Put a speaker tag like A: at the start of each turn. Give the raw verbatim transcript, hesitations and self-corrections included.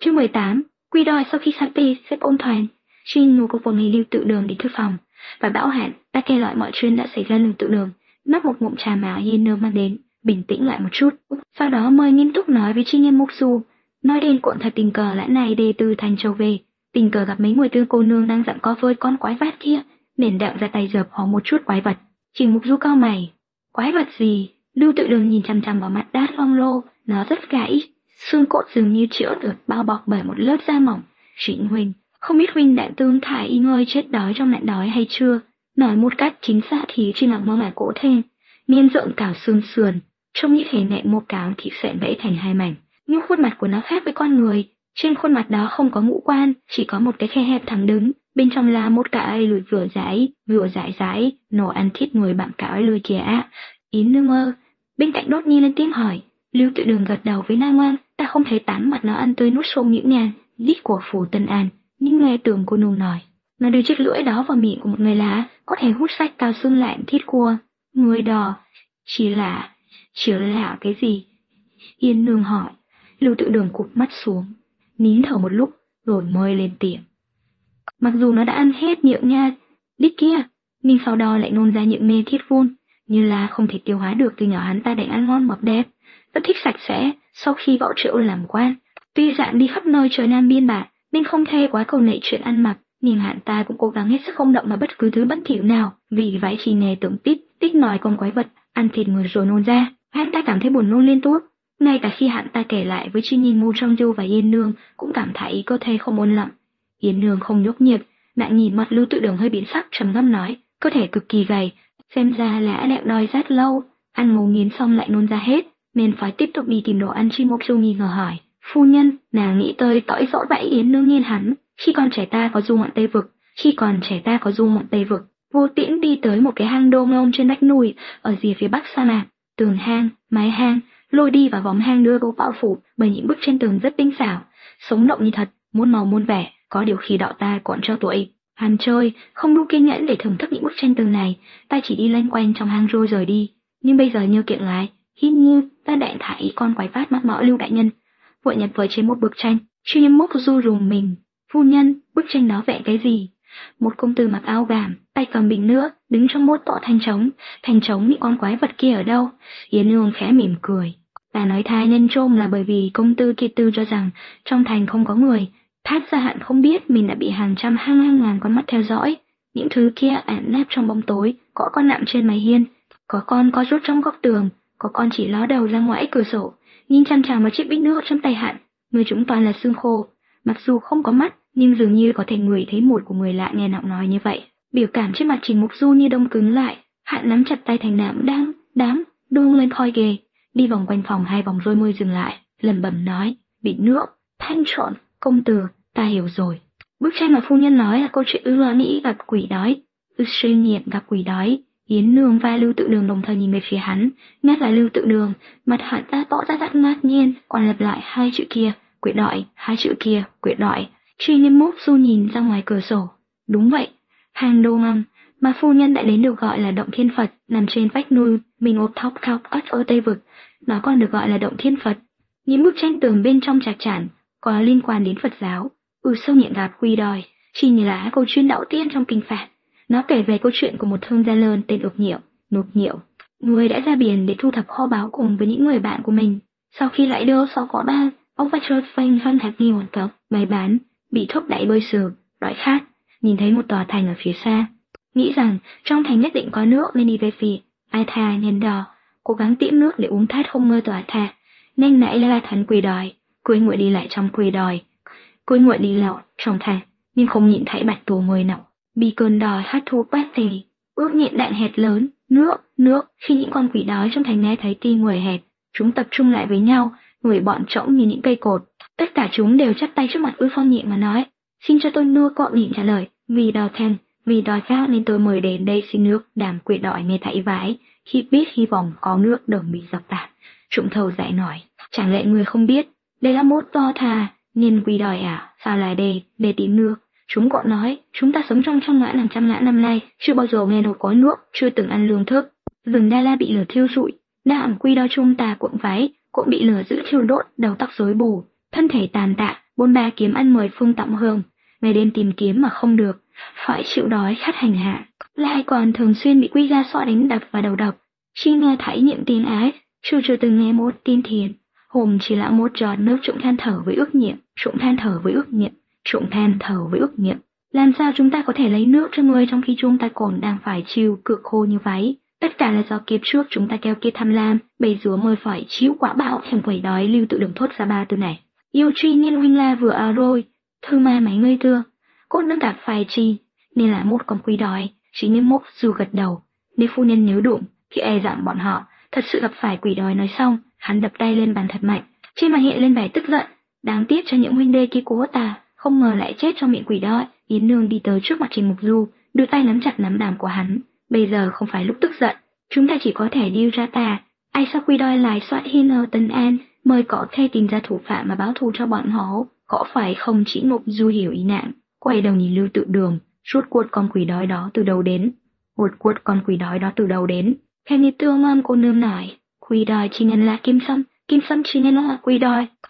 A: Chương mười tám, Quy đòi sau khi sang Tây xếp ôn toàn, Trinh ngủ cùng ngày Lưu Tự Đường đến thư phòng và bảo hạn ta kể lại mọi chuyện đã xảy ra. Lưu Tự Đường nắp một ngụm trà mà Yên Nương mang đến, bình tĩnh lại một chút, sau đó mời nghiêm túc nói với Trinh Nghiêm Mục Du, nói đến cuộn thật tình cờ lã này đề từ Thành Châu về, tình cờ gặp mấy người tư cô nương đang dặm co với con quái vật kia, nên đặng ra tay dợp họ một chút quái vật. Trình Mục Du cau mày, quái vật gì? Lưu Tự Đường nhìn chằm chằm vào mặt đát long lô, nó rất gãy, xương cốt dường như chữa được bao bọc bởi một lớp da mỏng. Trịnh huynh, không biết huynh đã tương thải y ngơi chết đói trong nạn đói hay chưa? Nói một cách chính xác thì chỉ là mơ mải cổ thêm, niên rộng cào xương sườn, trông như thể nẹn một cào thịt sẹn bẫy thành hai mảnh. Nhưng khuôn mặt của nó khác với con người, trên khuôn mặt đó không có ngũ quan, chỉ có một cái khe hẹp thẳng đứng, bên trong là một cái lưỡi vừa dãi, vừa dãi dãi, nổ ăn thịt người bằng cái lưỡi kìa. Yến Nương ơ, bên cạnh đột nhiên lên tiếng hỏi. Lưu Tự Đường gật đầu với nang ngoan, ta không thấy tán mặt nó ăn tươi nuốt sông những ngàn lít của phủ Tân An, nhưng nghe tưởng cô nương nói, nó đưa chiếc lưỡi đó vào miệng của một người lá, có thể hút sạch cao xương lạnh thịt cua. Người đò, chỉ là, chỉ là cái gì? Yên Nương hỏi. Lưu Tự Đường cụp mắt xuống, nín thở một lúc, rồi mới lên tiếng. Mặc dù nó đã ăn hết những nha lít kia, nhưng sau đó lại nôn ra những mê thịt vun, như là không thể tiêu hóa được. Từ nhỏ hắn ta đành ăn ngon mập đẹp, rất thích sạch sẽ. Sau khi Võ Triệu làm quan, tuy dạng đi khắp nơi trời Nam biên bả, nên không thể quá cầu nệ chuyện ăn mặc, nhưng hắn ta cũng cố gắng hết sức không động vào bất cứ thứ bất thiểu nào. Vì vậy chỉ nghe tưởng tít tít nói con quái vật ăn thịt người rồi nôn ra, hắn ta cảm thấy buồn nôn liên tục. Ngay cả khi hắn ta kể lại với Chi Nhìn Mu Trong Du và Yên Nương, cũng cảm thấy cơ thể không ổn lắm. Yên Nương không nhúc nhích, nàng nhìn mặt Lưu Tự Đường hơi biến sắc, trầm ngâm nói, cơ thể cực kỳ gầy, xem ra là đã đói rất lâu, ăn ngấu nghiến xong lại nôn ra hết, nên phải tiếp tục đi tìm đồ ăn. Chi Mục Du nghi ngờ hỏi, phu nhân, nàng nghĩ tới tỏi dõi bẫy. Yến Nương nhìn hắn, khi còn trẻ ta có du ngoạn Tây Vực, khi còn trẻ ta có du ngoạn Tây Vực, vô tiễn đi tới một cái hang đô ngông trên vách núi ở rìa phía bắc sa mạc, tường hang, mái hang, lôi đi vào vòng hang đưa gấu bao phủ bởi những bức trên tường rất tinh xảo, sống động như thật, muôn màu muôn vẻ, có điều khi đạo ta còn cho tuổi hàn chơi, không đủ kiên nhẫn để thưởng thức những bức tranh tường này, ta chỉ đi loanh quanh trong hang rồi rời đi. Nhưng bây giờ nhớ kiện lại, hình như ta đại thải con quái phát mắt mõ Lưu đại nhân, vội nhặt với trên một bức tranh. Chu Nghiêm Mốc Du rùng mình, phu nhân, bức tranh đó vẽ cái gì? Một công tử mặc áo gàm, tay cầm bình nữa, đứng trong một tọa thành trống. Thành trống những con quái vật kia ở đâu? Yến Nương khẽ mỉm cười. Ta nói tha nhân trôm là bởi vì công tử kia tư cho rằng trong thành không có người, thát ra hạn không biết mình đã bị hàng trăm hàng hàng ngàn con mắt theo dõi. Những thứ kia ẩn nép trong bóng tối, có con nằm trên mái hiên, có con có rút trong góc tường, có con chỉ ló đầu ra ngoài cửa sổ, nhìn chằm chằm vào chiếc bít nước trong tay hạn. Người chúng toàn là xương khô, mặc dù không có mắt, nhưng dường như có thể ngửi thấy mùi của người lạ nghe nọng nói như vậy. Biểu cảm trên mặt Trình Mục Du như đông cứng lại, hạn nắm chặt tay thành nạm đang đám đung lên khoi ghề, đi vòng quanh phòng hai vòng rồi mới dừng lại, lẩm bẩm nói, bít nước, thanh trọn, công tử, ta hiểu rồi. Bức tranh mà phu nhân nói là câu chuyện ư lo nghĩ gặp quỷ đói, ư suy nghiệm gặp quỷ đói. Yến Nương và Lưu Tự Đường đồng thời nhìn về phía hắn, nhất là Lưu Tự Đường, mặt hắn ta tỏ ra rất ngạc nhiên, còn lặp lại hai chữ kia, quỷ đói, hai chữ kia, quỷ đói. Truy Nghiêm Mốc Du nhìn ra ngoài cửa sổ, đúng vậy, hang đô ngầm mà phu nhân đã đến được gọi là Động Thiên Phật, nằm trên vách núi mình ốp thóc cao ất ở Tây Vực, nó còn được gọi là Động Thiên Phật. Những bức tranh tường bên trong chạc chản có liên quan đến Phật giáo. Ừ, sâu nhận gặp quy đòi, chỉ như là câu chuyện đạo tiên trong kinh phạt. Nó kể về câu chuyện của một thương gia lớn tên Ục Nhiệu. Ục Nhiệu, người đã ra biển để thu thập kho báu cùng với những người bạn của mình. Sau khi lại đưa sau có ba, ông phải trôi phanh phân hạt nhiều hoàn cốc, bày bán, bị thúc đẩy bơi sườn, đói khát, nhìn thấy một tòa thành ở phía xa, nghĩ rằng trong thành nhất định có nước nên đi về phía ai thà nhân đò, cố gắng tiễn nước để uống thát không ngơi tòa thà. Nên nãy là thánh quỳ đòi, cuối nguội đi lại trong quỳ đòi, cuối nguội đi lọt trong thà, nhưng không nhìn thấy bạch tù người nào. Bị cơn đòi hát thu bát thì ước nhịn đạn hét lớn, nước, nước. Khi những con quỷ đói trong thành nghe thấy tin người hét, chúng tập trung lại với nhau, người bọn trỗng như những cây cột. Tất cả chúng đều chắp tay trước mặt Ư Phong Nhịn mà nói, xin cho tôi nước. Cọ Nhịn trả lời, vì đòi thèm, vì đòi khát nên tôi mời đến đây xin nước. Đàm quỷ đói nghe thấy vái, khi biết hy vọng có nước đồng bị dập tắt. Chúng thầu dạy nói, chẳng lẽ người không biết, đây là một to thà, nên quỷ đói à, sao lại đây, để tìm nước. Chúng còn nói, chúng ta sống trong trong ngã hàng trăm ngã năm nay, chưa bao giờ nghe nói có nước, chưa từng ăn lương thực. Rừng Đa La bị lửa thiêu rụi, đạm quy đo chung ta cuộn váy, cũng bị lửa giữ thiêu đốt, đầu tóc rối bù, thân thể tàn tạ, Bôn ba kiếm ăn mời Phương Tọng Hương, ngày đêm tìm kiếm mà không được, phải chịu đói khát hành hạ, lại còn thường xuyên bị Quy Gia Sọ đánh đập và đầu độc. Khi nghe thấy những tin ái, Chu chưa từng nghe một tin thiện. Hùng chỉ là một giọt nước trụng than thở với ước nghiệm, trụng than thở với ước nghiệm, trụng than thở với ước nghiệm. Làm sao chúng ta có thể lấy nước cho người trong khi chúng ta còn đang phải chịu cực khô như vậy? Tất cả là do kiếp trước chúng ta keo kiệt tham lam, bây giờ mới phải chịu quả báo thèm quẩy đói. Lưu Tự Đường thốt ra ba từ này. Yêu truy nhiên huynh la vừa à rồi, thư mà mấy người tưa, cốt nâng gặp phải chi, nên là một con quỷ đói, chỉ nên mốc dù gật đầu. Nếu phu nhân nhớ đụng, thì e rằng bọn họ thật sự gặp phải quỷ đói. Nói xong, hắn đập tay lên bàn thật mạnh, trên mặt hiện lên vẻ tức giận. Đáng tiếc cho những huynh đệ kia của ta, không ngờ lại chết trong miệng quỷ đói. Yến Nương đi tới trước mặt Trình Mục Du, đưa tay nắm chặt nắm đàm của hắn. Bây giờ không phải lúc tức giận, chúng ta chỉ có thể điều tra ta. Ai sao quỷ đói lại soát hin ở Tân An, mới có thể tìm ra thủ phạm mà báo thù cho bọn họ. Có phải không? Chỉ Mục Du hiểu ý nạn, quay đầu nhìn Lưu Tự Đường, rốt cuộc con quỷ đói đó từ đâu đến? Rốt cuộc con quỷ đói đó từ đâu đến? Khen như Tương Mam cô nương nói, quỷ đói chỉ nên là Kim Sâm, Kim Sâm chỉ nên là quỷ đói.